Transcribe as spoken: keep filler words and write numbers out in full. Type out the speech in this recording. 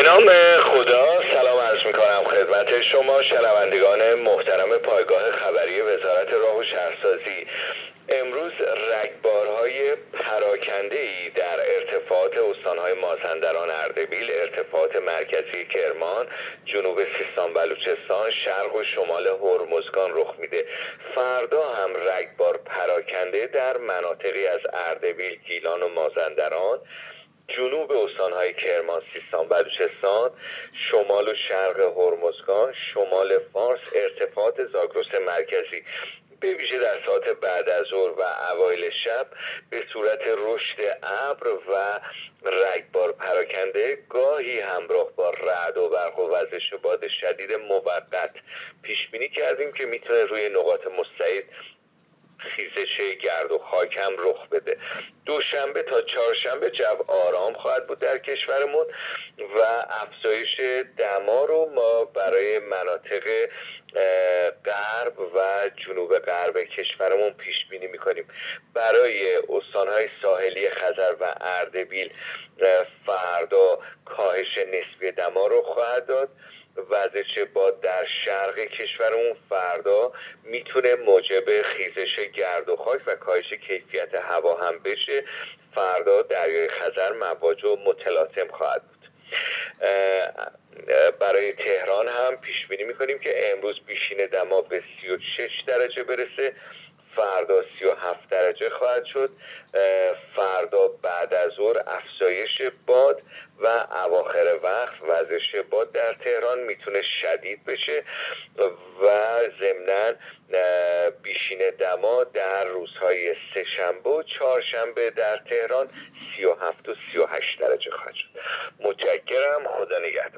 نام خدا سلام عرض میکنم خدمت شما شنوندگان محترم پایگاه خبری وزارت راه و شهرسازی. امروز رگبارهای پراکنده‌ای در ارتفاعات استانهای مازندران، اردبیل، ارتفاعات مرکزی کرمان، جنوب سیستان بلوچستان، شرق و شمال هرمزگان رخ میده. فردا هم رگبار پراکنده در مناطقی از اردبیل، گیلان و مازندران، جنوب استانهای کرمان، سیستان بلوچستان، شمال و شرق هرمزگان، شمال فارس، ارتفاعات زاگرس مرکزی به ویژه در ساعت بعد از ظهر و اوایل شب به صورت رشد ابر و رگبار پراکنده، گاهی همراه با رعد و برق و وزش باد شدید موقت پیش بینی کردیم که میتونه روی نقاط مستعد خیزش گرد و خاک هم رخ بده. دوشنبه تا چهارشنبه جو آرام خواهد بود در کشورمون و افزایش دما رو ما برای مناطق غرب و جنوب غرب کشورمون پیش بینی میکنیم. برای استانهای ساحلی خزر و اردبیل فردا کاهش نسبی دما رو خواهد داد. وزش باد در شرق کشورمون فردا میتونه موجب خیزش گرد و خاک و کاهش کیفیت هوا هم بشه. فردا دریای خزر مواج و متلاطم خواهد بود. برای تهران هم پیش بینی میکنیم که امروز بیشین دما به سی و شش درجه برسه، فردا سی و هفت درجه خواهد شد. فردا بعد از ظهر افزایش باد و اواخر وقت وزش باد در تهران میتونه شدید بشه و ضمناً بیشین دما در روزهای سه شنبه و چهارشنبه در تهران سی و هفت و سی و هشت درجه خواهد شد. متشکرم. خدا نگهدار.